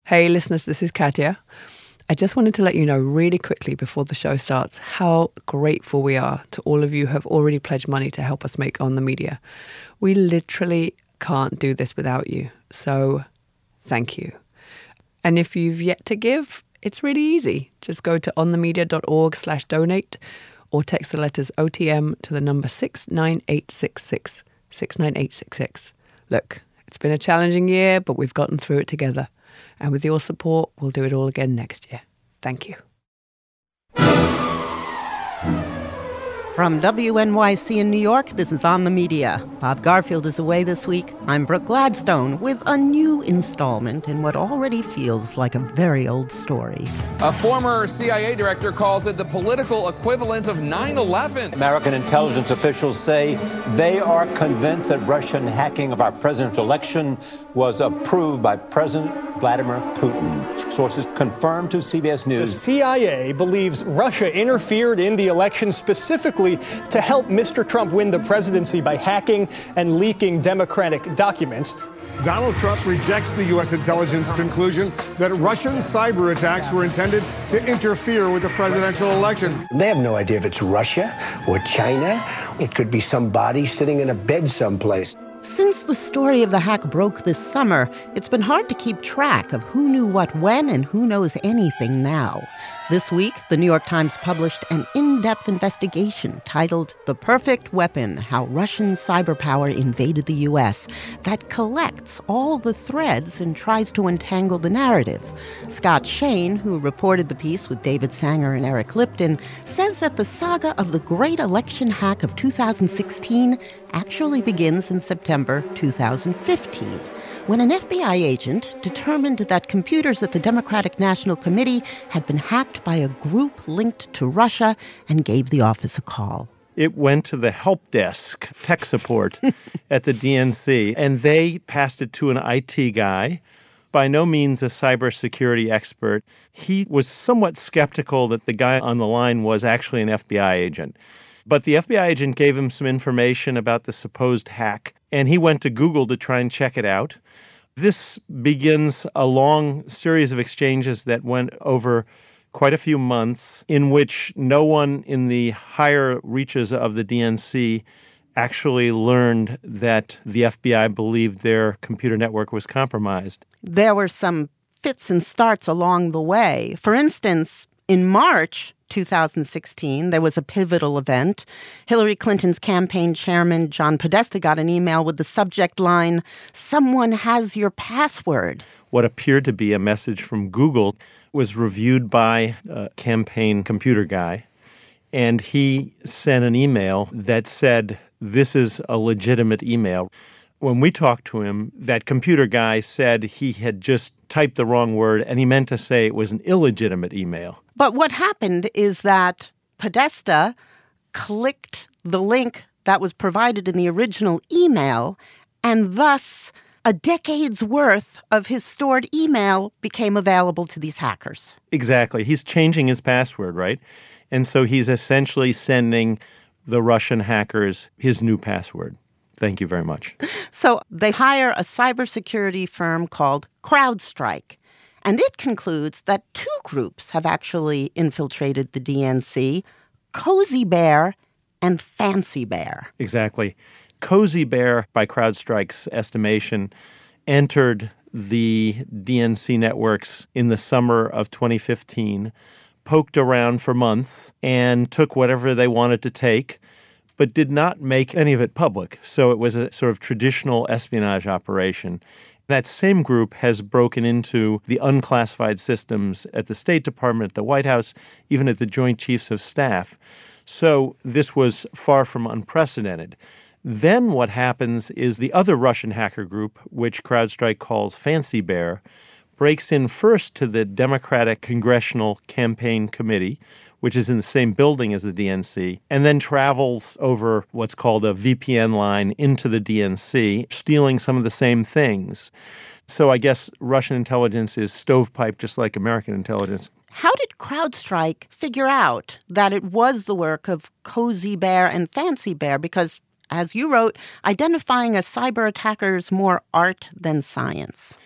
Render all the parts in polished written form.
Hey, listeners, this is Katya. I just wanted to let you know really quickly before the show starts how grateful we are to all of you who have already pledged money to help us make On the Media. We literally can't do this without you, so thank you. And if you've yet to give, it's really easy. Just go to onthemedia.org/donate or text the letters OTM to the number 69866, 69866. Look, it's been a challenging year, but we've gotten through it together. And with your support, we'll do it all again next year. Thank you. From WNYC in New York, this is On the Media. Bob Garfield is away this week. I'm Brooke Gladstone with a new installment in what already feels like a very old story. A former CIA director calls it the political equivalent of 9/11. American intelligence officials say they are convinced that Russian hacking of our presidential election was approved by President Vladimir Putin. Sources confirmed to CBS News. The CIA believes Russia interfered in the election specifically to help Mr. Trump win the presidency by hacking and leaking Democratic documents. Donald Trump rejects the U.S. intelligence conclusion that Russian cyber attacks were intended to interfere with the presidential election. They have no idea if it's Russia or China. It could be somebody sitting in a bed someplace. Since the story of the hack broke this summer, it's been hard to keep track of who knew what when and who knows anything now. This week, the New York Times published an in-depth investigation titled The Perfect Weapon: How Russian Cyber Power Invaded the U.S. that collects all the threads and tries to untangle the narrative. Scott Shane, who reported the piece with David Sanger and Eric Lipton, says that the saga of the great election hack of 2016 actually begins in September 2015. When an FBI agent determined that computers at the Democratic National Committee had been hacked by a group linked to Russia and gave the office a call. It went to the help desk, tech support at the DNC, and they passed it to an IT guy, by no means a cybersecurity expert. He was somewhat skeptical that the guy on the line was actually an FBI agent. But the FBI agent gave him some information about the supposed hack, and he went to Google to try and check it out. This begins a long series of exchanges that went over quite a few months, in which no one in the higher reaches of the DNC actually learned that the FBI believed their computer network was compromised. There were some fits and starts along the way. For instance, in March 2016, there was a pivotal event. Hillary Clinton's campaign chairman, John Podesta, got an email with the subject line, "Someone has your password." What appeared to be a message from Google was reviewed by a campaign computer guy, and he sent an email that said, "This is a legitimate email." When we talked to him, that computer guy said he had just typed the wrong word, and he meant to say it was an illegitimate email. But what happened is that Podesta clicked the link that was provided in the original email, and thus a decade's worth of his stored email became available to these hackers. Exactly. He's changing his password, right? And so he's essentially sending the Russian hackers his new password. Thank you very much. So they hire a cybersecurity firm called CrowdStrike. And it concludes that two groups have actually infiltrated the DNC, Cozy Bear and Fancy Bear. Exactly. Cozy Bear, by CrowdStrike's estimation, entered the DNC networks in the summer of 2015, poked around for months, and took whatever they wanted to take, but did not make any of it public. So it was a sort of traditional espionage operation. That same group has broken into the unclassified systems at the State Department, at the White House, even at the Joint Chiefs of Staff. So this was far from unprecedented. Then what happens is the other Russian hacker group, which CrowdStrike calls Fancy Bear, breaks in first to the Democratic Congressional Campaign Committee, which is in the same building as the DNC, and then travels over what's called a VPN line into the DNC, stealing some of the same things. So I guess Russian intelligence is stovepipe just like American intelligence. How did CrowdStrike figure out that it was the work of Cozy Bear and Fancy Bear? Because, as you wrote, identifying a cyber attacker is more art than science.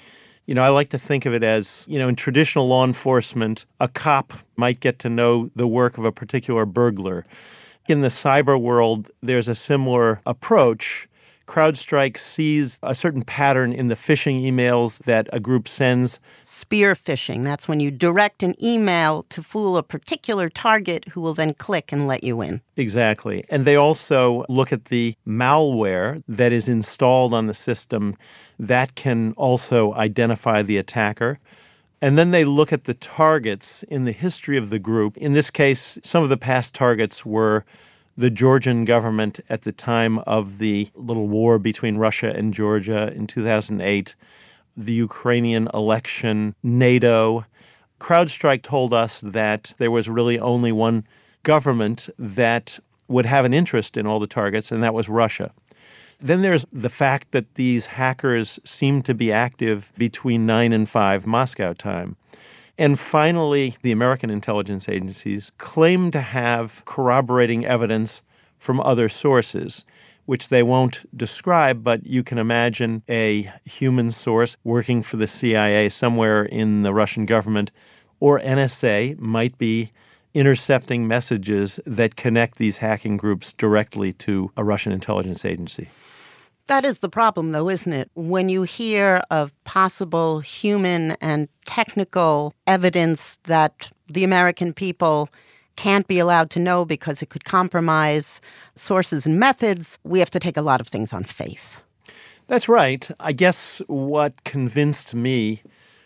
I like to think of it as, in traditional law enforcement, a cop might get to know the work of a particular burglar. In the cyber world, there's a similar approach. CrowdStrike sees a certain pattern in the phishing emails that a group sends. Spear phishing, that's when you direct an email to fool a particular target who will then click and let you in. Exactly. And they also look at the malware that is installed on the system that can also identify the attacker. And then they look at the targets in the history of the group. In this case, some of the past targets were the Georgian government at the time of the little war between Russia and Georgia in 2008, the Ukrainian election, NATO. CrowdStrike told us that there was really only one government that would have an interest in all the targets, and that was Russia. Then there's the fact that these hackers seem to be active between 9 and 5 Moscow time. And finally, the American intelligence agencies claim to have corroborating evidence from other sources, which they won't describe, but you can imagine a human source working for the CIA somewhere in the Russian government, or NSA might be intercepting messages that connect these hacking groups directly to a Russian intelligence agency. That is the problem, though, isn't it? When you hear of possible human and technical evidence that the American people can't be allowed to know because it could compromise sources and methods, we have to take a lot of things on faith. That's right. I guess what convinced me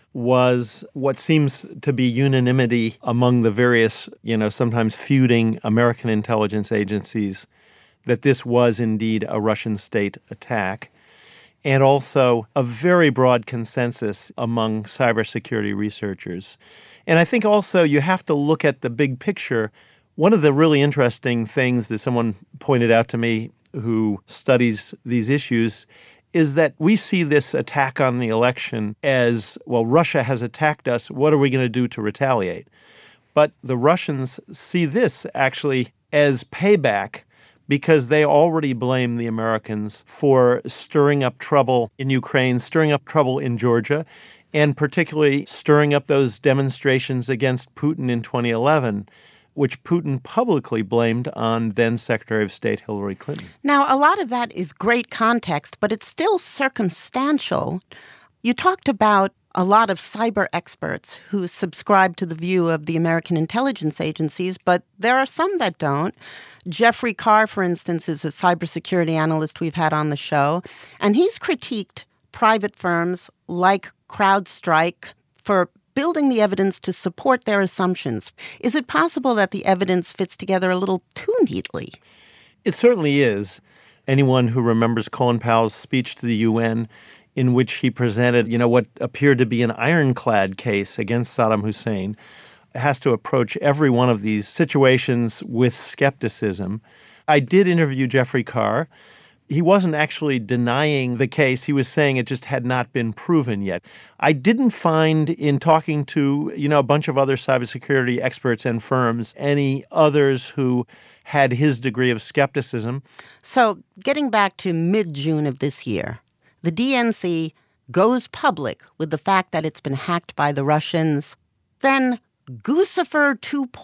was what seems to be unanimity among the various, sometimes feuding American intelligence agencies, that this was indeed a Russian state attack, and also a very broad consensus among cybersecurity researchers. And I think also you have to look at the big picture. One of the really interesting things that someone pointed out to me who studies these issues is that we see this attack on the election as, well, Russia has attacked us. What are we going to do to retaliate? But the Russians see this actually as payback, because they already blame the Americans for stirring up trouble in Ukraine, stirring up trouble in Georgia, and particularly stirring up those demonstrations against Putin in 2011, which Putin publicly blamed on then Secretary of State Hillary Clinton. Now, a lot of that is great context, but it's still circumstantial. You talked about a lot of cyber experts who subscribe to the view of the American intelligence agencies, but there are some that don't. Jeffrey Carr, for instance, is a cybersecurity analyst we've had on the show, and he's critiqued private firms like CrowdStrike for building the evidence to support their assumptions. Is it possible that the evidence fits together a little too neatly? It certainly is. Anyone who remembers Colin Powell's speech to the UN, in which he presented, what appeared to be an ironclad case against Saddam Hussein, has to approach every one of these situations with skepticism. I did interview Jeffrey Carr. He wasn't actually denying the case. He was saying it just had not been proven yet. I didn't find, in talking to, a bunch of other cybersecurity experts and firms, any others who had his degree of skepticism. So getting back to mid-June of this year, the DNC goes public with the fact that it's been hacked by the Russians. Then Guccifer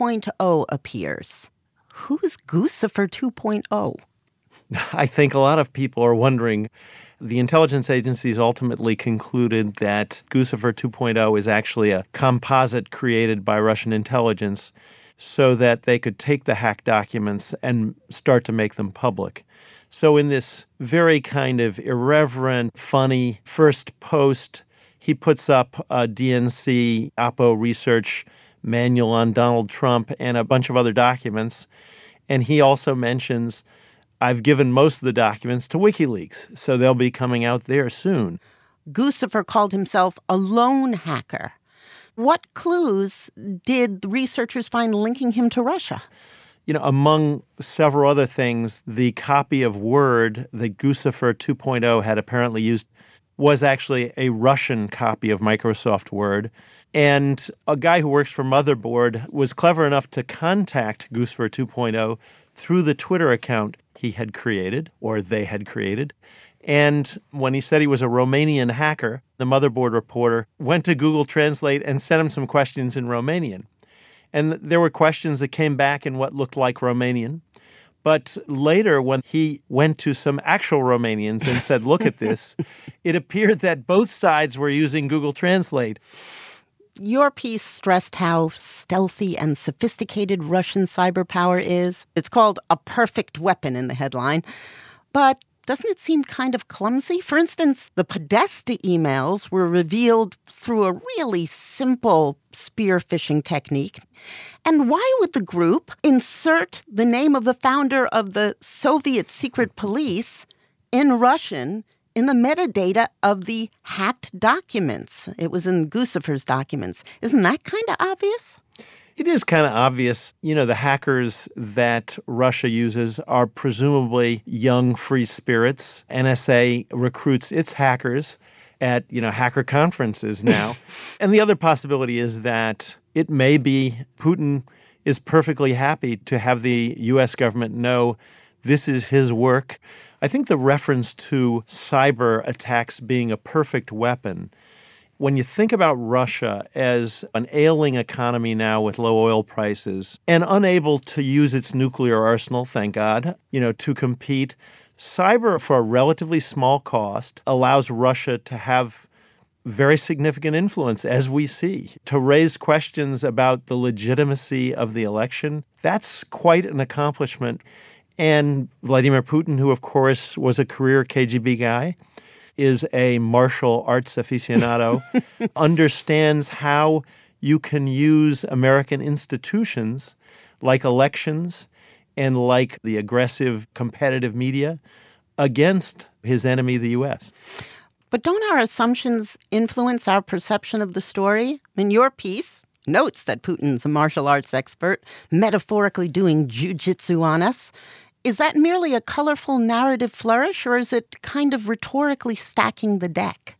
2.0 appears. Who's Guccifer 2.0? I think a lot of people are wondering. The intelligence agencies ultimately concluded that Guccifer 2.0 is actually a composite created by Russian intelligence so that they could take the hacked documents and start to make them public. So in this very kind of irreverent, funny first post, he puts up a DNC Oppo research manual on Donald Trump and a bunch of other documents. And he also mentions, I've given most of the documents to WikiLeaks, so they'll be coming out there soon. Guccifer called himself a lone hacker. What clues did the researchers find linking him to Russia? Among several other things, the copy of Word that Guccifer 2.0 had apparently used was actually a Russian copy of Microsoft Word. And a guy who works for Motherboard was clever enough to contact Guccifer 2.0 through the Twitter account he had created, or they had created. And when he said he was a Romanian hacker, the Motherboard reporter went to Google Translate and sent him some questions in Romanian. And there were questions that came back in what looked like Romanian. But later, when he went to some actual Romanians and said, look at this, it appeared that both sides were using Google Translate. Your piece stressed how stealthy and sophisticated Russian cyber power is. It's called a perfect weapon in the headline. But doesn't it seem kind of clumsy? For instance, the Podesta emails were revealed through a really simple spear phishing technique. And why would the group insert the name of the founder of the Soviet secret police in Russian in the metadata of the hacked documents? It was in Guccifer's documents. Isn't that kind of obvious? It is kind of obvious. You know, the hackers that Russia uses are presumably young free spirits. NSA recruits its hackers at, hacker conferences now. And the other possibility is that it may be Putin is perfectly happy to have the U.S. government know this is his work. I think the reference to cyber attacks being a perfect weapon, when you think about Russia as an ailing economy now with low oil prices and unable to use its nuclear arsenal, thank God, to compete, cyber for a relatively small cost allows Russia to have very significant influence, as we see, to raise questions about the legitimacy of the election. That's quite an accomplishment. And Vladimir Putin, who, of course, was a career KGB guy, is a martial arts aficionado, understands how you can use American institutions like elections and like the aggressive competitive media against his enemy, the U.S. But don't our assumptions influence our perception of the story? Your piece notes that Putin's a martial arts expert, metaphorically doing jujitsu on us. Is that merely a colorful narrative flourish, or is it kind of rhetorically stacking the deck?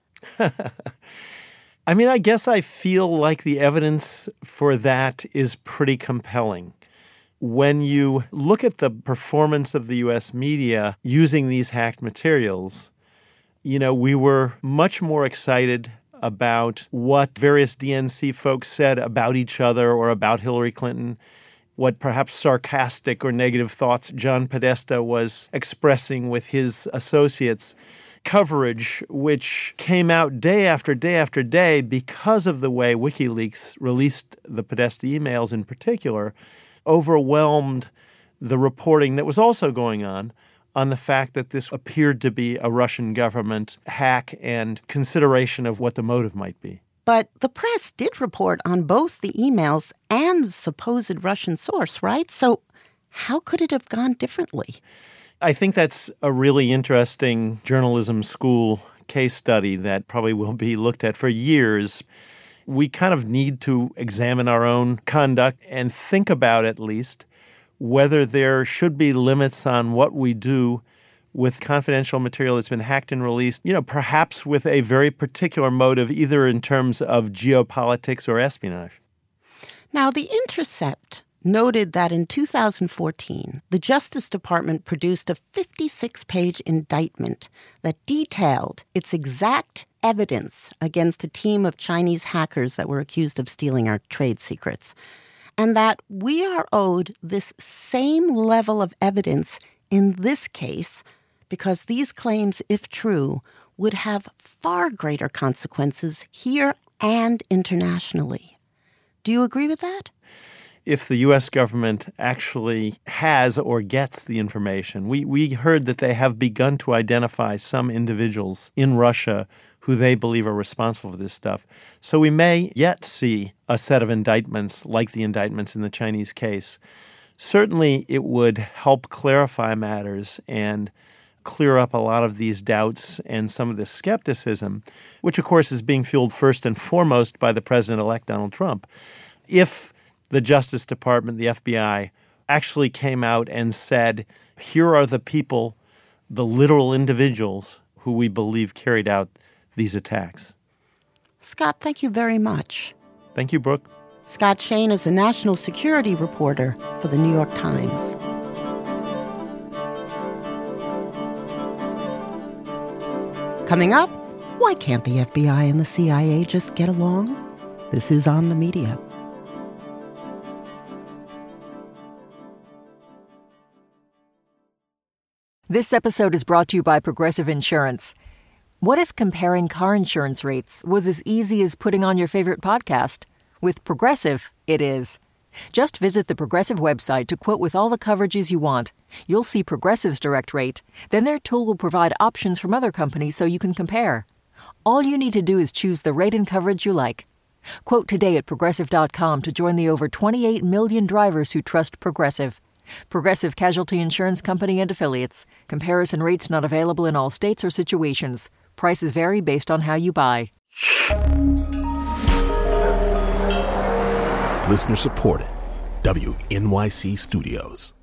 I guess I feel like the evidence for that is pretty compelling. When you look at the performance of the U.S. media using these hacked materials, we were much more excited about what various DNC folks said about each other or about Hillary Clinton, what perhaps sarcastic or negative thoughts John Podesta was expressing with his associates. Coverage, which came out day after day after day because of the way WikiLeaks released the Podesta emails in particular, overwhelmed the reporting that was also going on the fact that this appeared to be a Russian government hack and consideration of what the motive might be. But the press did report on both the emails and the supposed Russian source, right? So how could it have gone differently? I think that's a really interesting journalism school case study that probably will be looked at for years. We kind of need to examine our own conduct and think about, at least, whether there should be limits on what we do with confidential material that's been hacked and released, perhaps with a very particular motive, either in terms of geopolitics or espionage. Now, The Intercept noted that in 2014, the Justice Department produced a 56-page indictment that detailed its exact evidence against a team of Chinese hackers that were accused of stealing our trade secrets, and that we are owed this same level of evidence in this case because these claims, if true, would have far greater consequences here and internationally. Do you agree with that? If the U.S. government actually has or gets the information, we heard that they have begun to identify some individuals in Russia who they believe are responsible for this stuff. So we may yet see a set of indictments like the indictments in the Chinese case. Certainly it would help clarify matters and clear up a lot of these doubts and some of this skepticism, which, of course, is being fueled first and foremost by the president-elect Donald Trump. If the Justice Department, the FBI, actually came out and said, here are the people, the literal individuals who we believe carried out these attacks. Scott, thank you very much. Thank you, Brooke. Scott Shane is a national security reporter for the New York Times. Coming up, why can't the FBI and the CIA just get along? This is On the Media. This episode is brought to you by Progressive Insurance. What if comparing car insurance rates was as easy as putting on your favorite podcast? With Progressive, it is. Just visit the Progressive website to quote with all the coverages you want. You'll see Progressive's direct rate. Then their tool will provide options from other companies so you can compare. All you need to do is choose the rate and coverage you like. Quote today at Progressive.com to join the over 28 million drivers who trust Progressive. Progressive Casualty Insurance Company and Affiliates. Comparison rates not available in all states or situations. Prices vary based on how you buy. Listener supported. WNYC Studios.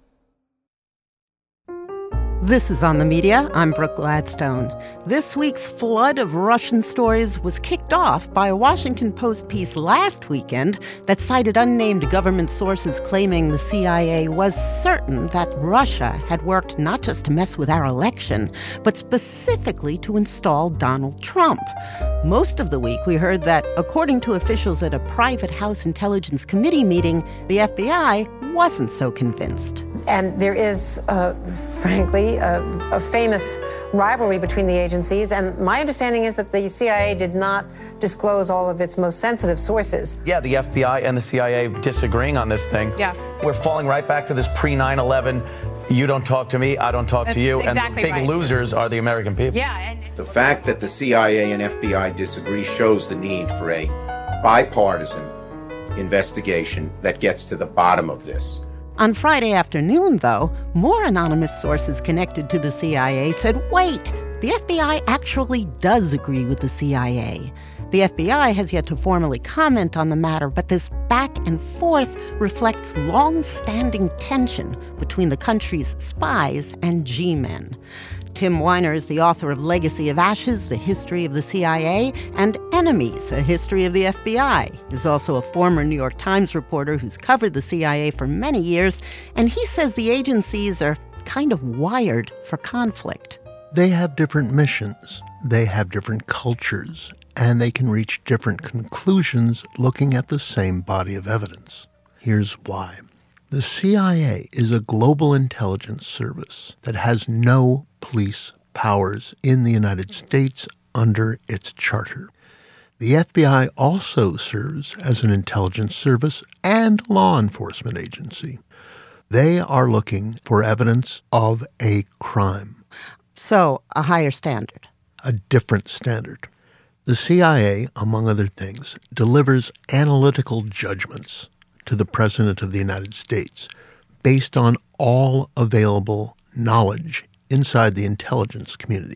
This is On the Media. I'm Brooke Gladstone. This week's flood of Russian stories was kicked off by a Washington Post piece last weekend that cited unnamed government sources claiming the CIA was certain that Russia had worked not just to mess with our election, but specifically to install Donald Trump. Most of the week, we heard that, according to officials at a private House Intelligence Committee meeting, the FBI wasn't so convinced. And there is, frankly, a famous rivalry between the agencies. And my understanding is that the CIA did not disclose all of its most sensitive sources. Yeah, the FBI and the CIA disagreeing on this thing. Yeah. We're falling right back to this pre-9/11, you don't talk to me, I don't talk to you. Exactly, and the big right. losers are the American people. Yeah. The fact that the CIA and FBI disagree shows the need for a bipartisan investigation that gets to the bottom of this. On Friday afternoon, though, more anonymous sources connected to the CIA said, wait, the FBI actually does agree with the CIA. The FBI has yet to formally comment on the matter, but this back and forth reflects long-standing tension between the country's spies and G-men. Tim Weiner is the author of Legacy of Ashes, The History of the CIA, and Enemies, A History of the FBI. He's also a former New York Times reporter who's covered the CIA for many years, and he says the agencies are kind of wired for conflict. They have different missions, they have different cultures, and they can reach different conclusions looking at the same body of evidence. Here's why. The CIA is a global intelligence service that has no police powers in the United States under its charter. The FBI also serves as an intelligence service and law enforcement agency. They are looking for evidence of a crime. So, a higher standard. A different standard. The CIA, among other things, delivers analytical judgments to the President of the United States based on all available knowledge inside the intelligence community.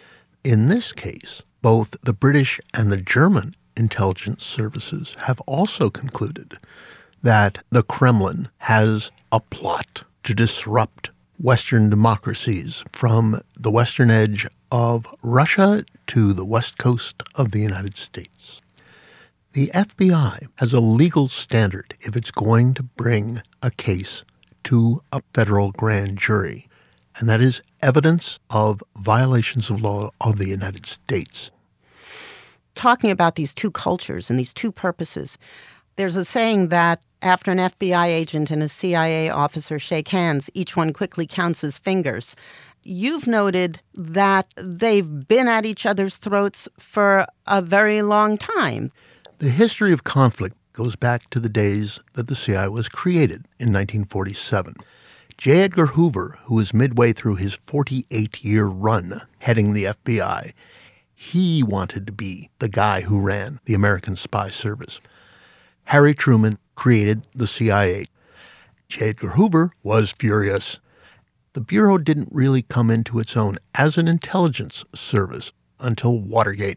In this case, both the British and the German intelligence services have also concluded that the Kremlin has a plot to disrupt Western democracies from the western edge of Russia to the west coast of the United States. The FBI has a legal standard if it's going to bring a case to a federal grand jury, and that is evidence of violations of law of the United States. Talking about these two cultures and these two purposes, there's a saying that after an FBI agent and a CIA officer shake hands, each one quickly counts his fingers. You've noted that they've been at each other's throats for a very long time. The history of conflict goes back to the days that the CIA was created in 1947. J. Edgar Hoover, who was midway through his 48-year run heading the FBI, he wanted to be the guy who ran the American Spy Service. Harry Truman created the CIA. J. Edgar Hoover was furious. The Bureau didn't really come into its own as an intelligence service until Watergate.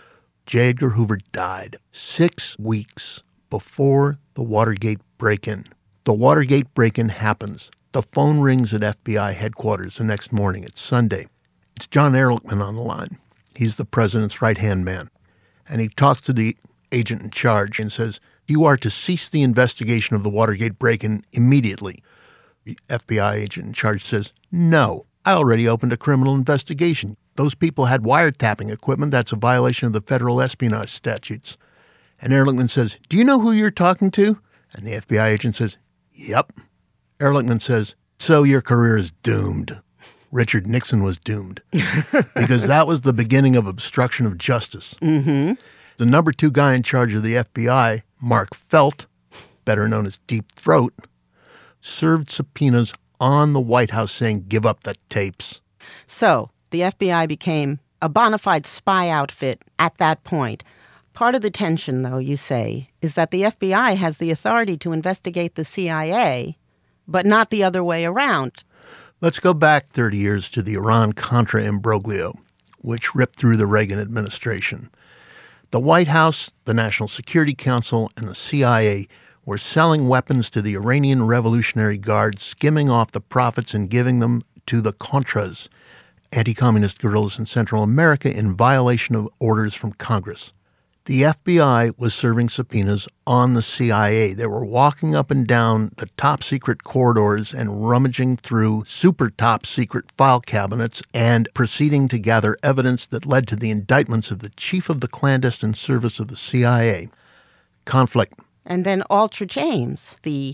J. Edgar Hoover died 6 weeks before the Watergate break-in. The Watergate break-in happens. The phone rings at FBI headquarters the next morning. It's Sunday. It's John Ehrlichman on the line. He's the president's right-hand man. And he talks to the agent in charge and says, "You are to cease the investigation of the Watergate break-in immediately." The FBI agent in charge says, "No, I already opened a criminal investigation. Those people had wiretapping equipment. That's a violation of the federal espionage statutes. And Ehrlichman says, do you know who you're talking to? And the FBI agent says, yep. Ehrlichman says, so your career is doomed. Richard Nixon was doomed because that was the beginning of obstruction of justice. Mm-hmm. The number 2 guy in charge of the FBI, Mark Felt, better known as Deep Throat, served subpoenas on the White House saying, give up the tapes. So the FBI became a bona fide spy outfit at that point. Part of the tension, though, you say, is that the FBI has the authority to investigate the CIA, but not the other way around. Let's go back 30 years to the Iran-Contra imbroglio, which ripped through the Reagan administration. The White House, the National Security Council, and the CIA were selling weapons to the Iranian Revolutionary Guard, skimming off the profits and giving them to the Contras, anti-communist guerrillas in Central America, in violation of orders from Congress. The FBI was serving subpoenas on the CIA. They were walking up and down the top-secret corridors and rummaging through super top-secret file cabinets and proceeding to gather evidence that led to the indictments of the chief of the clandestine service of the CIA. Conflict. And then Altra James, the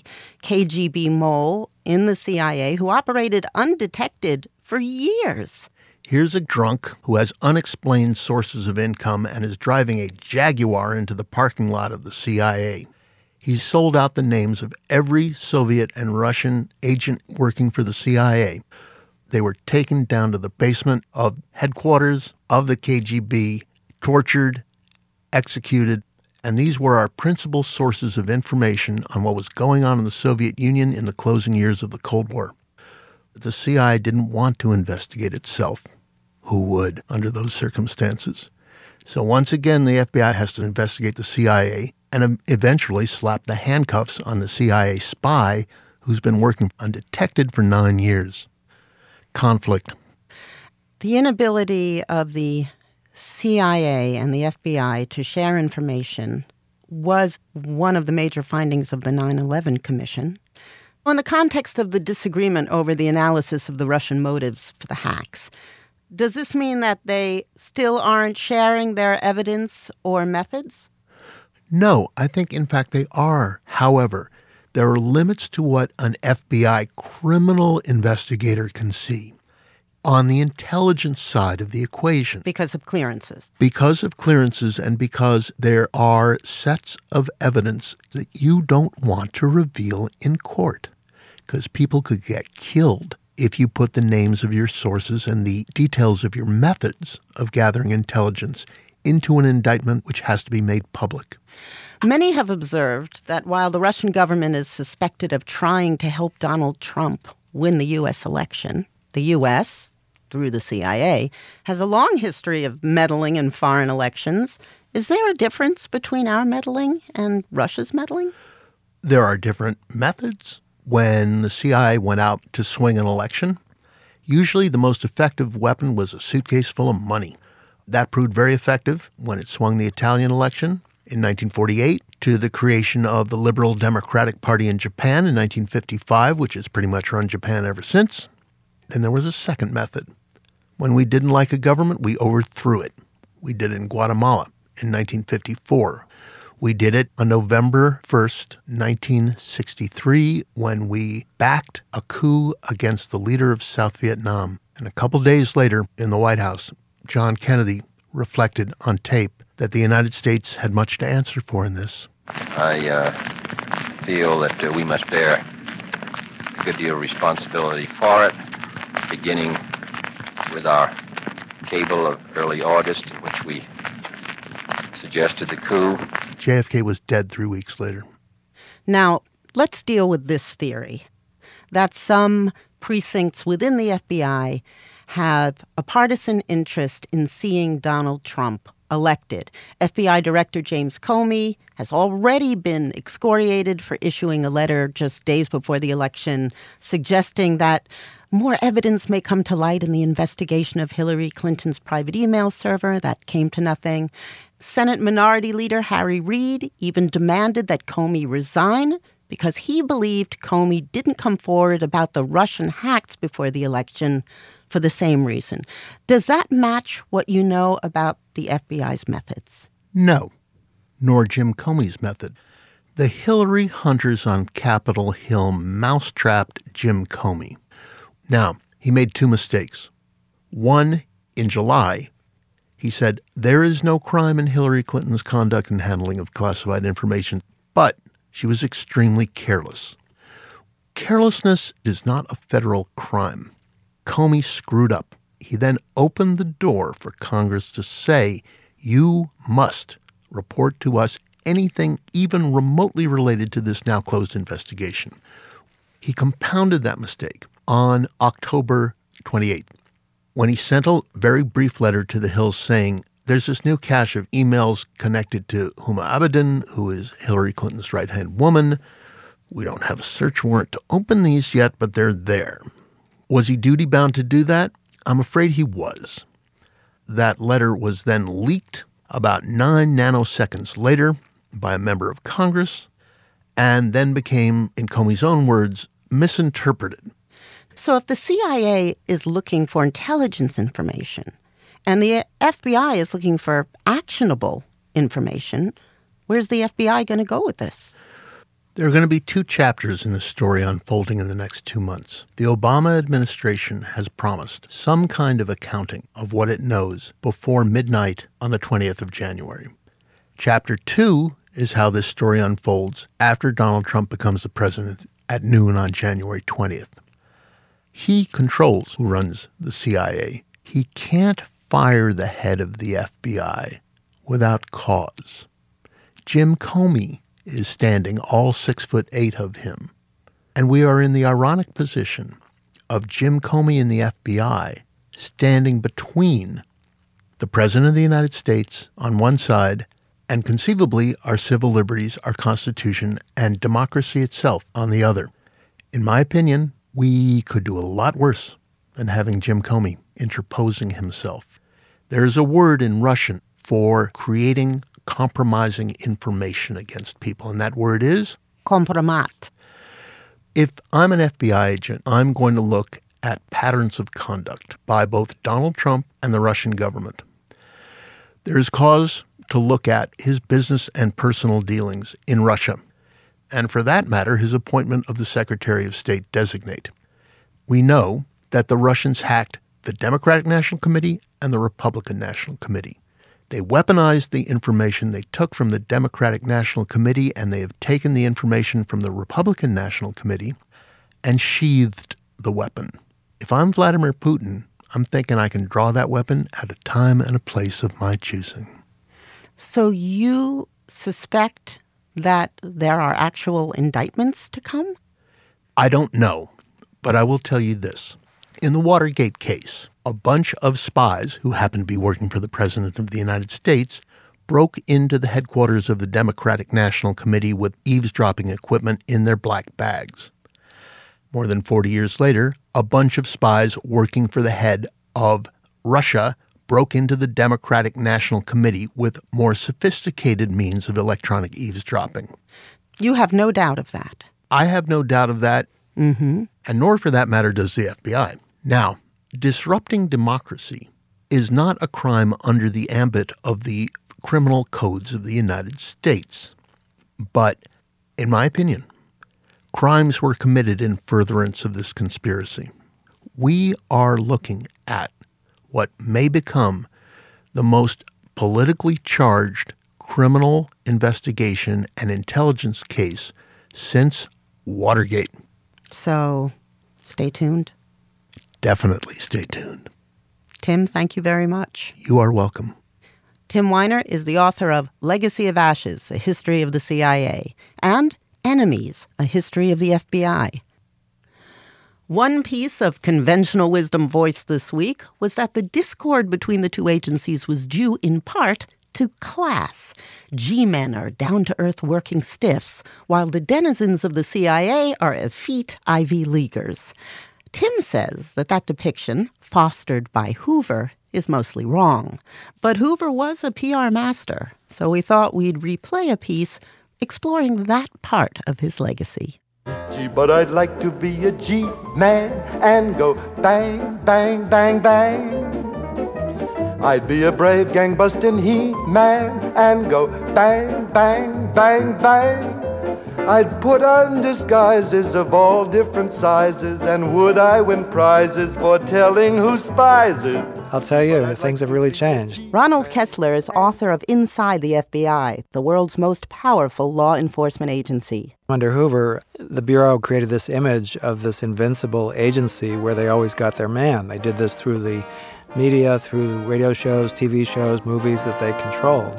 KGB mole in the CIA who operated undetected for years. Here's a drunk who has unexplained sources of income and is driving a Jaguar into the parking lot of the CIA. He's sold out the names of every Soviet and Russian agent working for the CIA. They were taken down to the basement of headquarters of the KGB, tortured, executed, and these were our principal sources of information on what was going on in the Soviet Union in the closing years of the Cold War. The CIA didn't want to investigate itself. Who would under those circumstances? So once again, the FBI has to investigate the CIA and eventually slap the handcuffs on the CIA spy who's been working undetected for 9 years. Conflict. The inability of the CIA and the FBI to share information was one of the major findings of the 9/11 Commission. In the context of the disagreement over the analysis of the Russian motives for the hacks, does this mean that they still aren't sharing their evidence or methods? No, I think, in fact, they are. However, there are limits to what an FBI criminal investigator can see on the intelligence side of the equation. Because of clearances. Because of clearances and because there are sets of evidence that you don't want to reveal in court, because people could get killed if you put the names of your sources and the details of your methods of gathering intelligence into an indictment which has to be made public. Many have observed that while the Russian government is suspected of trying to help Donald Trump win the U.S. election, the U.S., through the CIA, has a long history of meddling in foreign elections. Is there a difference between our meddling and Russia's meddling? There are different methods. When the CIA went out to swing an election, usually the most effective weapon was a suitcase full of money. That proved very effective when it swung the Italian election in 1948 to the creation of the Liberal Democratic Party in Japan in 1955, which has pretty much run Japan ever since. Then there was a second method. When we didn't like a government, we overthrew it. We did it in Guatemala in 1954. We did it on November 1st, 1963, when we backed a coup against the leader of South Vietnam. And a couple days later, in the White House, John Kennedy reflected on tape that the United States had much to answer for in this. I feel that we must bear a good deal of responsibility for it, beginning with our cable of early August, in which we suggested the coup. JFK was dead 3 weeks later. Now, let's deal with this theory, that some precincts within the FBI have a partisan interest in seeing Donald Trump elected. FBI Director James Comey has already been excoriated for issuing a letter just days before the election suggesting that more evidence may come to light in the investigation of Hillary Clinton's private email server. That came to nothing. Senate Minority Leader Harry Reid even demanded that Comey resign because he believed Comey didn't come forward about the Russian hacks before the election for for the same reason. Does that match what you know about the FBI's methods? No, nor Jim Comey's method. The Hillary hunters on Capitol Hill mousetrapped Jim Comey. Now, he made two mistakes. One, in July, he said, there is no crime in Hillary Clinton's conduct and handling of classified information, but she was extremely careless. Carelessness is not a federal crime. Comey screwed up. He then opened the door for Congress to say, you must report to us anything even remotely related to this now closed investigation. He compounded that mistake on October 28th, when he sent a very brief letter to the Hill saying, there's this new cache of emails connected to Huma Abedin, who is Hillary Clinton's right-hand woman. We don't have a search warrant to open these yet, but they're there. Was he duty-bound to do that? I'm afraid he was. That letter was then leaked about 9 nanoseconds later by a member of Congress and then became, in Comey's own words, misinterpreted. So if the CIA is looking for intelligence information and the FBI is looking for actionable information, where's the FBI going to go with this? There are going to be 2 chapters in this story unfolding in the next 2 months. The Obama administration has promised some kind of accounting of what it knows before midnight on the 20th of January. Chapter 2 is how this story unfolds after Donald Trump becomes the president at noon on January 20th. He controls who runs the CIA. He can't fire the head of the FBI without cause. Jim Comey is standing all 6'8" of him. And we are in the ironic position of Jim Comey and the FBI standing between the President of the United States on one side and conceivably our civil liberties, our Constitution, and democracy itself on the other. In my opinion, we could do a lot worse than having Jim Comey interposing himself. There is a word in Russian for creating compromising information against people, and that word is? Kompromat. If I'm an FBI agent, I'm going to look at patterns of conduct by both Donald Trump and the Russian government. There is cause to look at his business and personal dealings in Russia, and for that matter, his appointment of the Secretary of State designate. We know that the Russians hacked the Democratic National Committee and the Republican National Committee. They weaponized the information they took from the Democratic National Committee, and they have taken the information from the Republican National Committee and sheathed the weapon. If I'm Vladimir Putin, I'm thinking I can draw that weapon at a time and a place of my choosing. So you suspect that there are actual indictments to come? I don't know, but I will tell you this. In the Watergate case, a bunch of spies who happened to be working for the President of the United States broke into the headquarters of the Democratic National Committee with eavesdropping equipment in their black bags. More than 40 years later, a bunch of spies working for the head of Russia broke into the Democratic National Committee with more sophisticated means of electronic eavesdropping. You have no doubt of that. I have no doubt of that, and nor for that matter does the FBI. Now, disrupting democracy is not a crime under the ambit of the criminal codes of the United States. But, in my opinion, crimes were committed in furtherance of this conspiracy. We are looking at what may become the most politically charged criminal investigation and intelligence case since Watergate. So, stay tuned. Definitely stay tuned. Tim, thank you very much. You are welcome. Tim Weiner is the author of Legacy of Ashes, A History of the CIA, and Enemies, A History of the FBI. One piece of conventional wisdom voiced this week was that the discord between the two agencies was due in part to class. G-men are down-to-earth working stiffs, while the denizens of the CIA are effete Ivy Leaguers. Tim says that depiction, fostered by Hoover, is mostly wrong. But Hoover was a PR master, so we thought we'd replay a piece exploring that part of his legacy. G, but I'd like to be a G-man and go bang, bang, bang, bang. I'd be a brave gang-busting he-man and go bang, bang, bang, bang. I'd put on disguises of all different sizes, and would I win prizes for telling who spies is? I'll tell you, things have really changed. Ronald Kessler is author of Inside the FBI, the world's most powerful law enforcement agency. Under Hoover, the Bureau created this image of this invincible agency where they always got their man. They did this through the media, through radio shows, TV shows, movies that they controlled.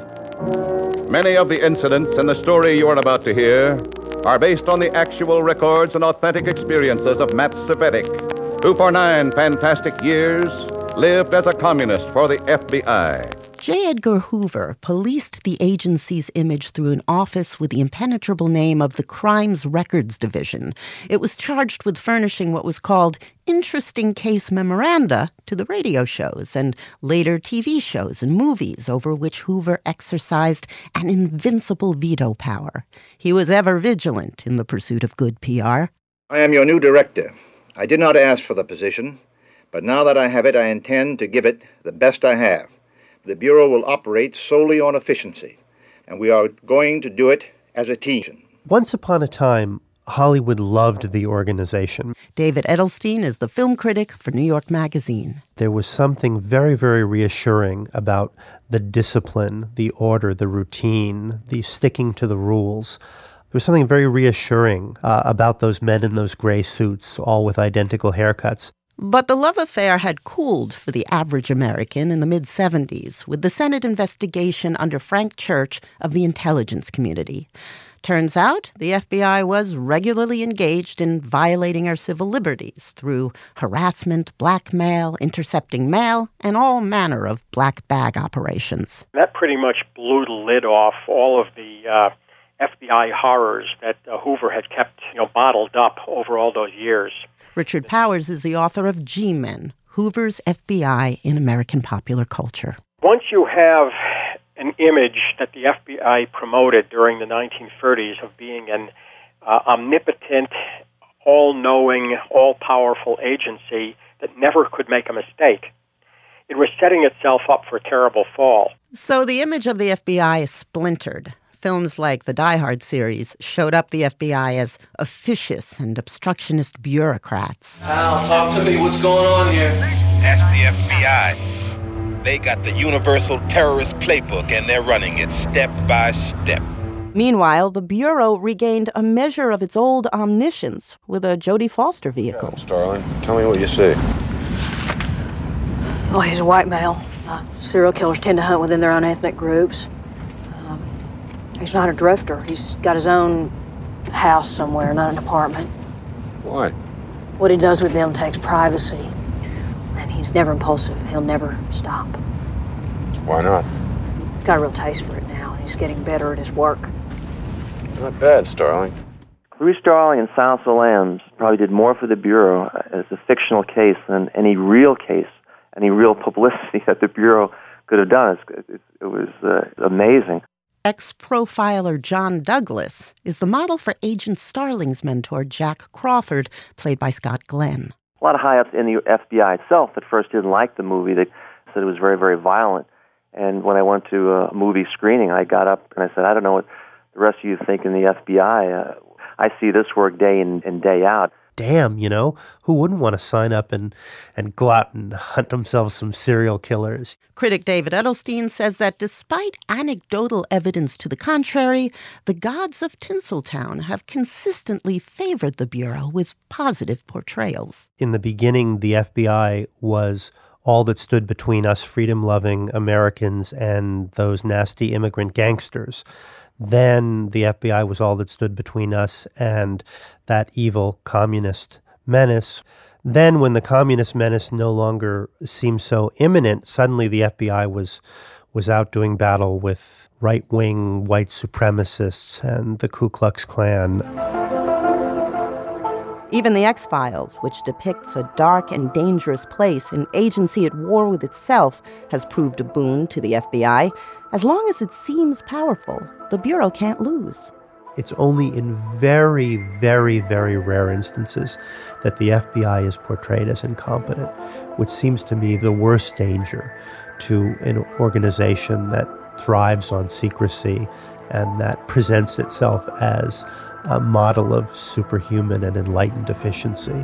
Many of the incidents in the story you are about to hear are based on the actual records and authentic experiences of Matt Cvetic, who for 9 fantastic years lived as a communist for the FBI. J. Edgar Hoover policed the agency's image through an office with the impenetrable name of the Crimes Records Division. It was charged with furnishing what was called interesting case memoranda to the radio shows and later TV shows and movies over which Hoover exercised an invincible veto power. He was ever vigilant in the pursuit of good PR. I am your new director. I did not ask for the position, but now that I have it, I intend to give it the best I have. The Bureau will operate solely on efficiency, and we are going to do it as a team. Once upon a time, Hollywood loved the organization. David Edelstein is the film critic for New York Magazine. There was something very, very reassuring about the discipline, the order, the routine, the sticking to the rules. There was something very reassuring about those men in those gray suits, all with identical haircuts. But the love affair had cooled for the average American in the mid-'70s with the Senate investigation under Frank Church of the intelligence community. Turns out the FBI was regularly engaged in violating our civil liberties through harassment, blackmail, intercepting mail, and all manner of black bag operations. That pretty much blew the lid off all of the FBI horrors that Hoover had kept bottled up over all those years. Richard Powers is the author of G-Men, Hoover's FBI in American Popular Culture. Once you have an image that the FBI promoted during the 1930s of being an omnipotent, all-knowing, all-powerful agency that never could make a mistake, it was setting itself up for a terrible fall. So the image of the FBI is splintered. Films like the Die Hard series showed up the FBI as officious and obstructionist bureaucrats. Al, talk to me. What's going on here? That's the FBI. They got the universal terrorist playbook, and they're running it step by step. Meanwhile, the Bureau regained a measure of its old omniscience with a Jodie Foster vehicle. Yeah, Starling, tell me what you see. Well, he's a white male. Serial killers tend to hunt within their own ethnic groups. He's not a drifter. He's got his own house somewhere, not an apartment. Why? What he does with them takes privacy. And he's never impulsive. He'll never stop. Why not? He's got a real taste for it now, and he's getting better at his work. Not bad, Starling. Clarice Starling and Silence of the Lambs probably did more for the Bureau as a fictional case than any real case, any real publicity that the Bureau could have done. It was amazing. Ex-profiler John Douglas is the model for Agent Starling's mentor, Jack Crawford, played by Scott Glenn. A lot of high-ups in the FBI itself at first didn't like the movie. They said it was very, very violent. And when I went to a movie screening, I got up and I said, I don't know what the rest of you think in the FBI. I see this work day in and day out. Damn, who wouldn't want to sign up and go out and hunt themselves some serial killers? Critic David Edelstein says that despite anecdotal evidence to the contrary, the gods of Tinseltown have consistently favored the Bureau with positive portrayals. In the beginning, the FBI was all that stood between us freedom-loving Americans and those nasty immigrant gangsters. Then the FBI was all that stood between us and that evil communist menace. Then when the communist menace no longer seemed so imminent, suddenly the FBI was out doing battle with right-wing white supremacists and the Ku Klux Klan. Even The X-Files, which depicts a dark and dangerous place, an agency at war with itself, has proved a boon to the FBI. As long as it seems powerful, the Bureau can't lose. It's only in very, very, very rare instances that the FBI is portrayed as incompetent, which seems to me the worst danger to an organization that thrives on secrecy and that presents itself as a model of superhuman and enlightened efficiency.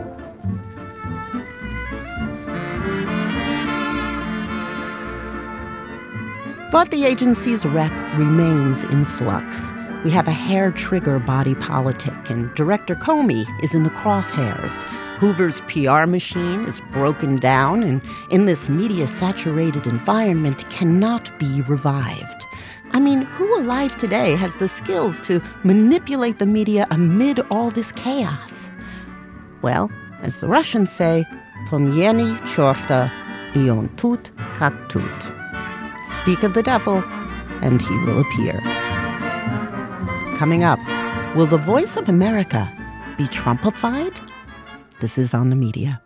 But the agency's rep remains in flux. We have a hair-trigger body politic, and Director Comey is in the crosshairs. Hoover's PR machine is broken down, and in this media-saturated environment cannot be revived. I mean, who alive today has the skills to manipulate the media amid all this chaos? Well, as the Russians say, pomyeni chorta i on tut как tut. Speak of the devil, and he will appear. Coming up, will the voice of America be Trumpified? This is On the Media.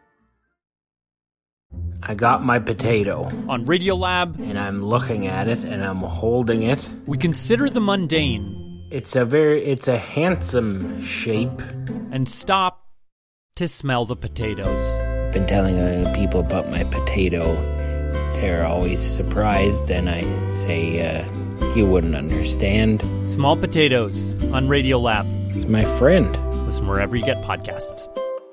I got my potato. On Radiolab. And I'm looking at it, and I'm holding it. We consider the mundane. It's a handsome shape. And stop to smell the potatoes. Been telling people about my potato. They're always surprised, and I say, you wouldn't understand. Small Potatoes on Radiolab. It's my friend. Listen wherever you get podcasts.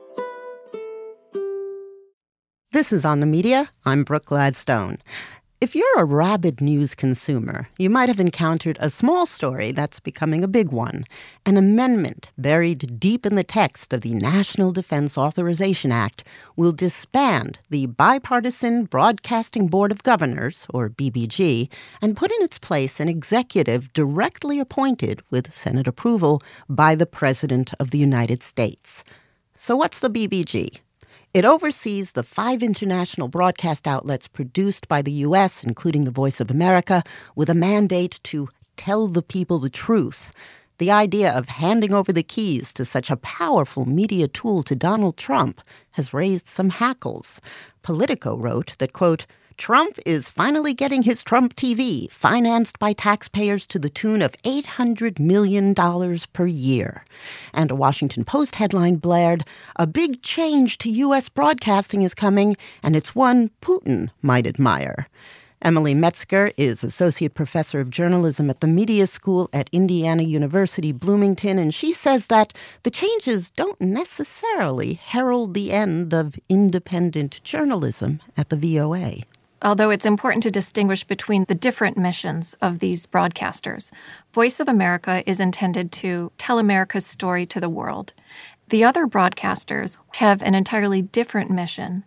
This is On the Media. I'm Brooke Gladstone. If you're a rabid news consumer, you might have encountered a small story that's becoming a big one. An amendment buried deep in the text of the National Defense Authorization Act will disband the Bipartisan Broadcasting Board of Governors, or BBG, and put in its place an executive directly appointed, with Senate approval, by the President of the United States. So what's the BBG? It oversees the 5 international broadcast outlets produced by the U.S., including the Voice of America, with a mandate to tell the people the truth. The idea of handing over the keys to such a powerful media tool to Donald Trump has raised some hackles. Politico wrote that, quote, Trump is finally getting his Trump TV, financed by taxpayers to the tune of $800 million per year. And a Washington Post headline blared, a big change to U.S. broadcasting is coming, and it's one Putin might admire. Emily Metzger is Associate Professor of Journalism at the Media School at Indiana University, Bloomington, and she says that the changes don't necessarily herald the end of independent journalism at the VOA. Although it's important to distinguish between the different missions of these broadcasters. Voice of America is intended to tell America's story to the world. The other broadcasters have an entirely different mission: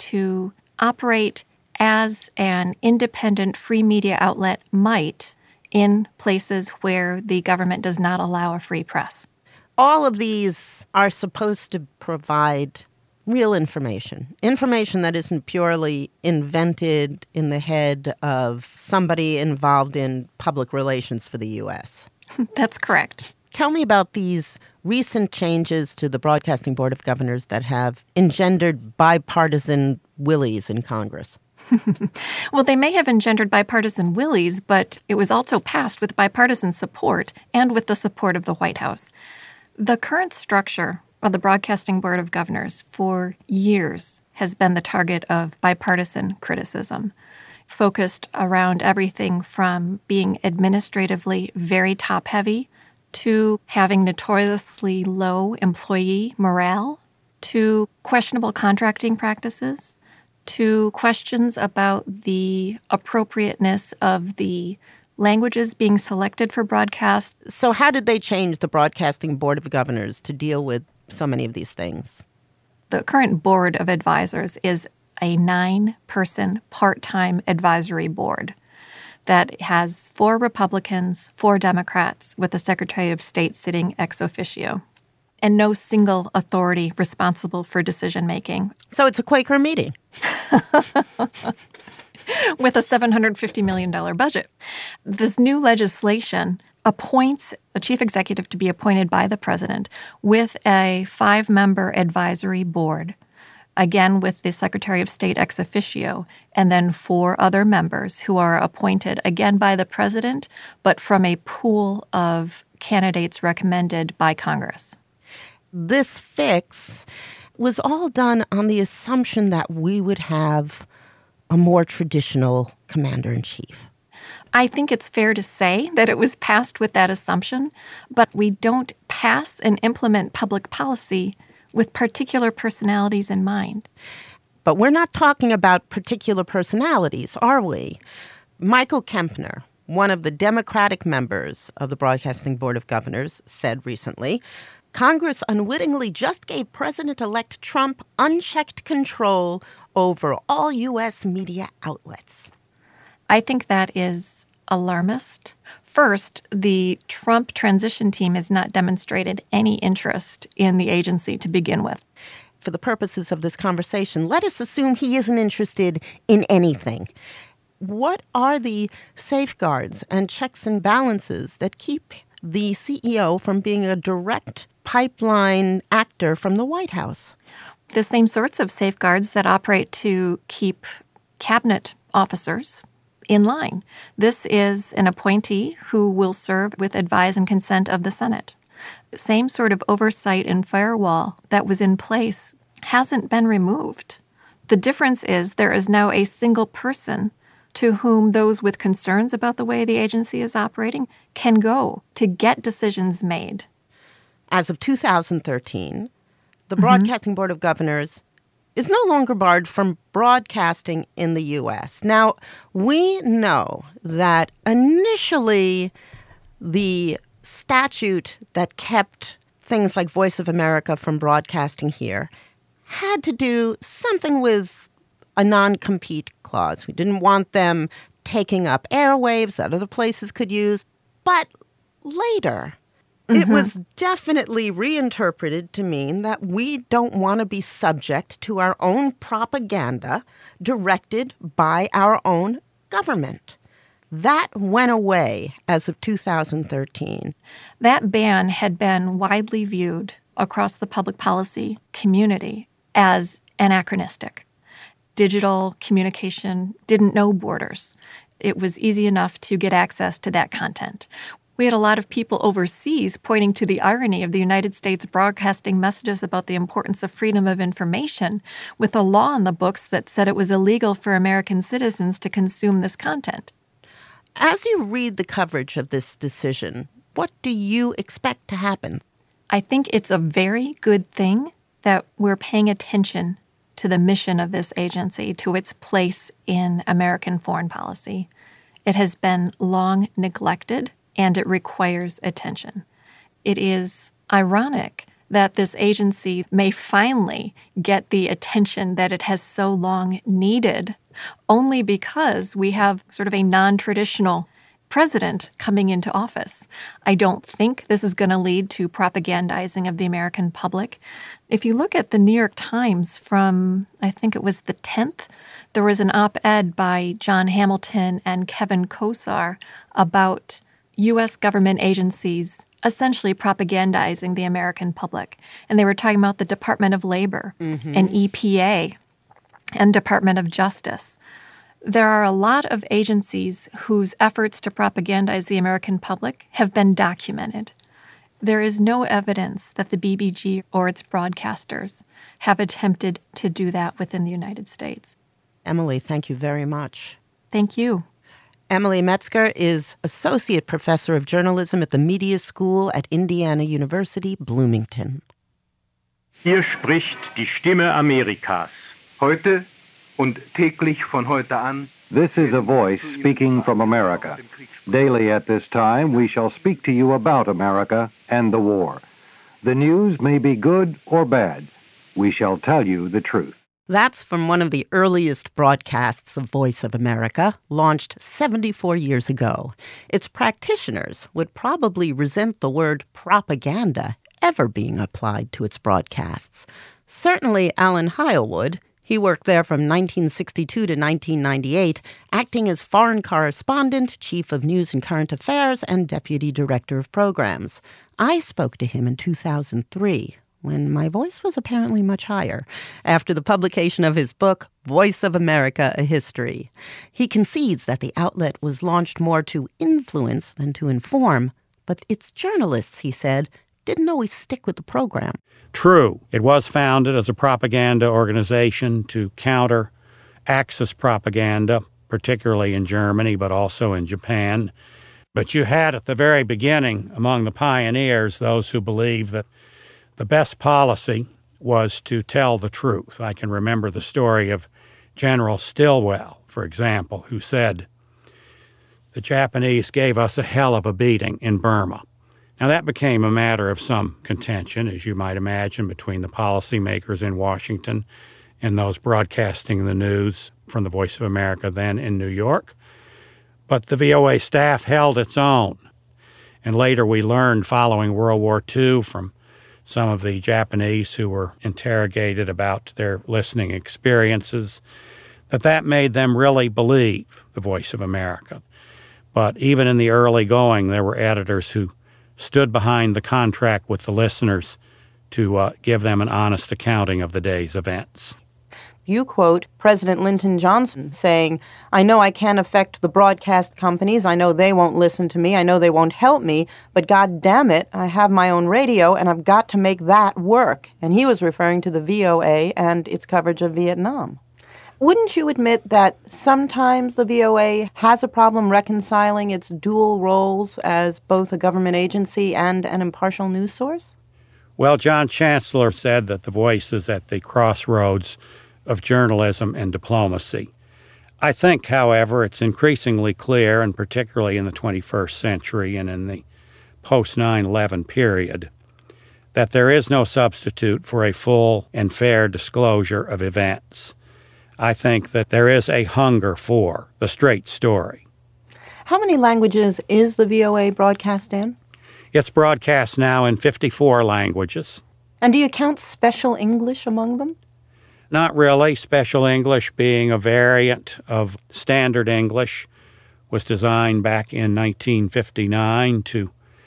to operate as an independent free media outlet might in places where the government does not allow a free press. All of these are supposed to provide real information that isn't purely invented in the head of somebody involved in public relations for the U.S. That's correct. Tell me about these recent changes to the Broadcasting Board of Governors that have engendered bipartisan willies in Congress. Well, they may have engendered bipartisan willies, but it was also passed with bipartisan support and with the support of the White House. The current structure of the Broadcasting Board of Governors for years has been the target of bipartisan criticism, focused around everything from being administratively very top-heavy to having notoriously low employee morale, to questionable contracting practices, to questions about the appropriateness of the languages being selected for broadcast. So how did they change the Broadcasting Board of Governors to deal with so many of these things? The current board of advisors is a 9-person part-time advisory board that has 4 Republicans, 4 Democrats, with the Secretary of State sitting ex officio, and no single authority responsible for decision-making. So it's a Quaker meeting. With a $750 million budget. This new legislation appoints a chief executive to be appointed by the president with a 5-member advisory board, again with the Secretary of State ex officio, and then 4 other members who are appointed again by the president, but from a pool of candidates recommended by Congress. This fix was all done on the assumption that we would have a more traditional commander-in-chief. I think it's fair to say that it was passed with that assumption, but we don't pass and implement public policy with particular personalities in mind. But we're not talking about particular personalities, are we? Michael Kempner, one of the Democratic members of the Broadcasting Board of Governors, said recently, Congress unwittingly just gave President-elect Trump unchecked control over all U.S. media outlets. I think that is alarmist. First, the Trump transition team has not demonstrated any interest in the agency to begin with. For the purposes of this conversation, let us assume he isn't interested in anything. What are the safeguards and checks and balances that keep the CEO from being a direct pipeline actor from the White House? The same sorts of safeguards that operate to keep cabinet officers in line. This is an appointee who will serve with advice and consent of the Senate. The same sort of oversight and firewall that was in place hasn't been removed. The difference is there is now a single person to whom those with concerns about the way the agency is operating can go to get decisions made. As of 2013, the Broadcasting Board of Governors is no longer barred from broadcasting in the U.S. Now, we know that initially the statute that kept things like Voice of America from broadcasting here had to do something with a non-compete clause. We didn't want them taking up airwaves that other places could use. But later, it was definitely reinterpreted to mean that we don't want to be subject to our own propaganda directed by our own government. That went away as of 2013. That ban had been widely viewed across the public policy community as anachronistic. Digital communication didn't know borders. It was easy enough to get access to that content. We had a lot of people overseas pointing to the irony of the United States broadcasting messages about the importance of freedom of information with a law in the books that said it was illegal for American citizens to consume this content. As you read the coverage of this decision, what do you expect to happen? I think it's a very good thing that we're paying attention to the mission of this agency, to its place in American foreign policy. It has been long neglected, and it requires attention. It is ironic that this agency may finally get the attention that it has so long needed, only because we have sort of a non-traditional president coming into office. I don't think this is going to lead to propagandizing of the American public. If you look at the New York Times from, I think it was the 10th, there was an op-ed by John Hamilton and Kevin Kosar about U.S. government agencies essentially propagandizing the American public. And they were talking about the Department of Labor and EPA and Department of Justice. There are a lot of agencies whose efforts to propagandize the American public have been documented. There is no evidence that the BBG or its broadcasters have attempted to do that within the United States. Emily, thank you very much. Thank you. Emily Metzger is Associate Professor of Journalism at the Media School at Indiana University, Bloomington. Hier spricht die Stimme Amerikas. Heute und täglich von heute an. This is a voice speaking from America. Daily at this time, we shall speak to you about America and the war. The news may be good or bad. We shall tell you the truth. That's from one of the earliest broadcasts of Voice of America, launched 74 years ago. Its practitioners would probably resent the word propaganda ever being applied to its broadcasts. Certainly Alan Heil would. He worked there from 1962 to 1998, acting as foreign correspondent, chief of news and current affairs, and deputy director of programs. I spoke to him in 2003, when my voice was apparently much higher, after the publication of his book, Voice of America, A History. He concedes that the outlet was launched more to influence than to inform, But its journalists, he said, didn't always stick with the program. True. It was founded as a propaganda organization to counter Axis propaganda, particularly in Germany, but also in Japan. But you had at the very beginning, among the pioneers, those who believed that the best policy was to tell the truth. I can remember the story of General Stilwell, for example, who said, "The Japanese gave us a hell of a beating in Burma." Now, that became a matter of some contention, as you might imagine, between the policymakers in Washington and those broadcasting the news from the Voice of America then in New York. But the VOA staff held its own. And later we learned, following World War II, from some of the Japanese who were interrogated about their listening experiences, that made them really believe the Voice of America. But even in the early going, there were editors who stood behind the contract with the listeners to give them an honest accounting of the day's events. You quote President Lyndon Johnson saying, "I know I can't affect the broadcast companies. I know they won't listen to me. I know they won't help me. But God damn it, I have my own radio, and I've got to make that work." And he was referring to the VOA and its coverage of Vietnam. Wouldn't you admit that sometimes the VOA has a problem reconciling its dual roles as both a government agency and an impartial news source? Well, John Chancellor said that the Voice is at the crossroads of journalism and diplomacy. I think, however, it's increasingly clear, and particularly in the 21st century and in the post-9/11 period, that there is no substitute for a full and fair disclosure of events. I think that there is a hunger for the straight story. How many languages is the VOA broadcast in? It's broadcast now in 54 languages. And do you count Special English among them? Not really. Special English, being a variant of Standard English, was designed back in 1959 to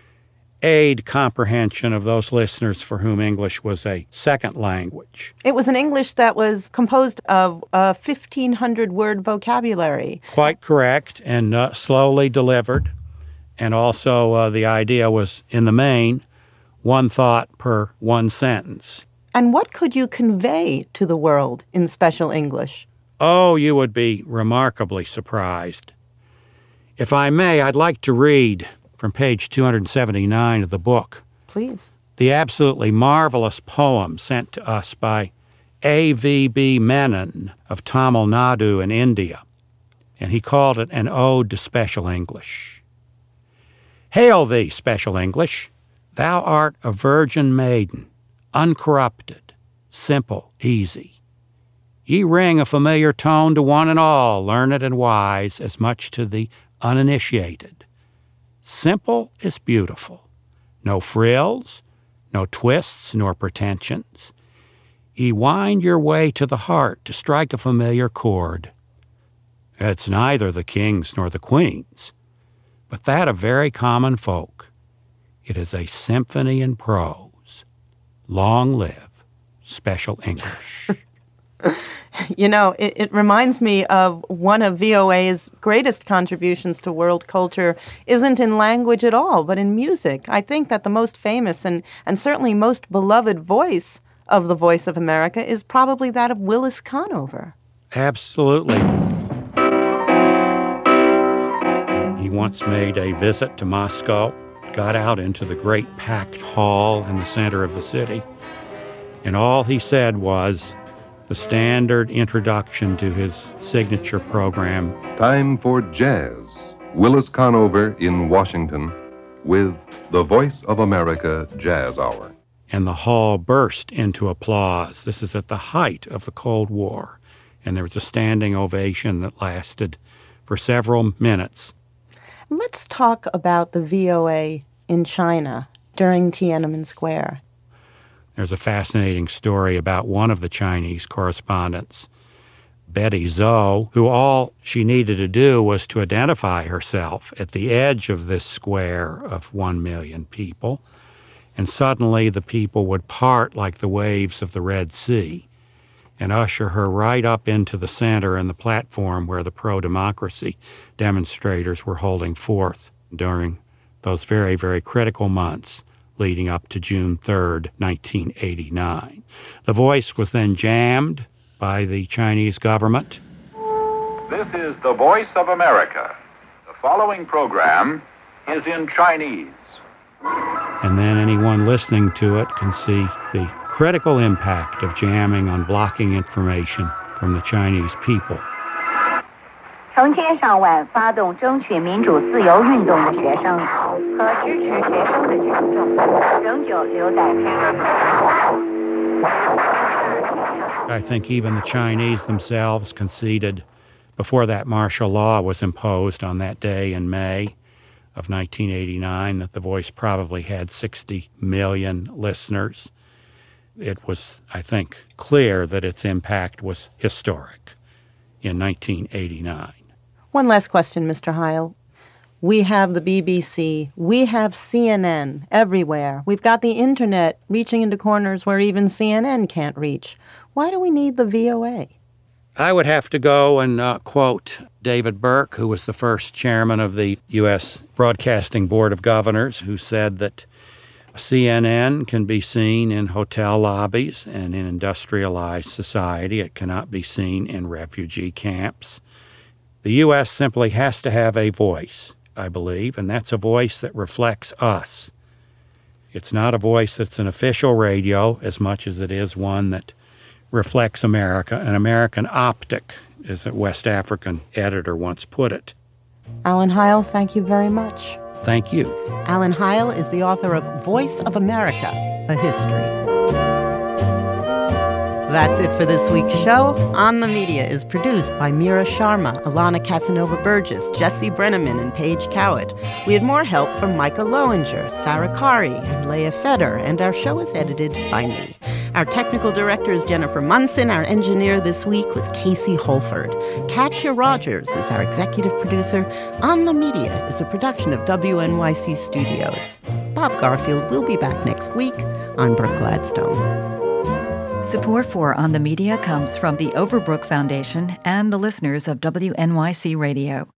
aid comprehension of those listeners for whom English was a second language. It was an English that was composed of a 1,500-word vocabulary. Quite correct, and slowly delivered. And also the idea was, in the main, one thought per one sentence. And what could you convey to the world in Special English? Oh, you would be remarkably surprised. If I may, I'd like to read from page 279 of the book. Please. The absolutely marvelous poem sent to us by A.V.B. Menon of Tamil Nadu in India, and he called it an ode to Special English. Hail thee, Special English! Thou art a virgin maiden, uncorrupted, simple, easy. Ye ring a familiar tone to one and all, learned and wise, as much to the uninitiated. Simple is beautiful. No frills, no twists nor pretensions. Ye wind your way to the heart to strike a familiar chord. It's neither the king's nor the queen's, but that of very common folk. It is a symphony in prose. Long live Special English. You know, it reminds me of one of VOA's greatest contributions to world culture isn't in language at all, but in music. I think that the most famous and certainly most beloved voice of the Voice of America is probably that of Willis Conover. Absolutely. He once made a visit to Moscow, got out into the great packed hall in the center of the city, and all he said was the standard introduction to his signature program. Time for jazz. Willis Conover in Washington with the Voice of America Jazz Hour. And the hall burst into applause. This is at the height of the Cold War, and there was a standing ovation that lasted for several minutes. Let's talk about the VOA in China during Tiananmen Square. There's a fascinating story about one of the Chinese correspondents, Betty Zhou, who all she needed to do was to identify herself at the edge of this square of 1 million people, and suddenly the people would part like the waves of the Red Sea and usher her right up into the center and the platform where the pro-democracy demonstrators were holding forth during those very, very critical months leading up to June 3rd, 1989. The Voice was then jammed by the Chinese government. This is the Voice of America. The following program is in Chinese. And then anyone listening to it can see the critical impact of jamming on blocking information from the Chinese people. 成千上万发动争取民主自由运动的学生和支持学生的群众仍旧留在天安门。 I think even the Chinese themselves conceded before that martial law was imposed on that day in May of 1989 that The Voice probably had 60 million listeners. It was, I think, clear that its impact was historic in 1989. One last question, Mr. Heil. We have the BBC, we have CNN everywhere. We've got the internet reaching into corners where even CNN can't reach. Why do we need the VOA? I would have to go and quote David Burke, who was the first chairman of the U.S. Broadcasting Board of Governors, who said that CNN can be seen in hotel lobbies and in industrialized society. It cannot be seen in refugee camps. The U.S. simply has to have a voice, I believe, and that's a voice that reflects us. It's not a voice that's an official radio as much as it is one that reflects America, an American optic, as a West African editor once put it. Alan Heil, thank you very much. Thank you. Alan Heil is the author of Voice of America, A History. That's it for this week's show. On the Media is produced by Mira Sharma, Alana Casanova-Burgess, Jesse Brenneman, and Paige Cowett. We had more help from Micah Lowinger, Sarah Kari, and Leah Feder, and our show is edited by me. Our technical director is Jennifer Munson. Our engineer this week was Casey Holford. Katya Rogers is our executive producer. On the Media is a production of WNYC Studios. Bob Garfield will be back next week. I'm Brooke Gladstone. Support for On the Media comes from the Overbrook Foundation and the listeners of WNYC Radio.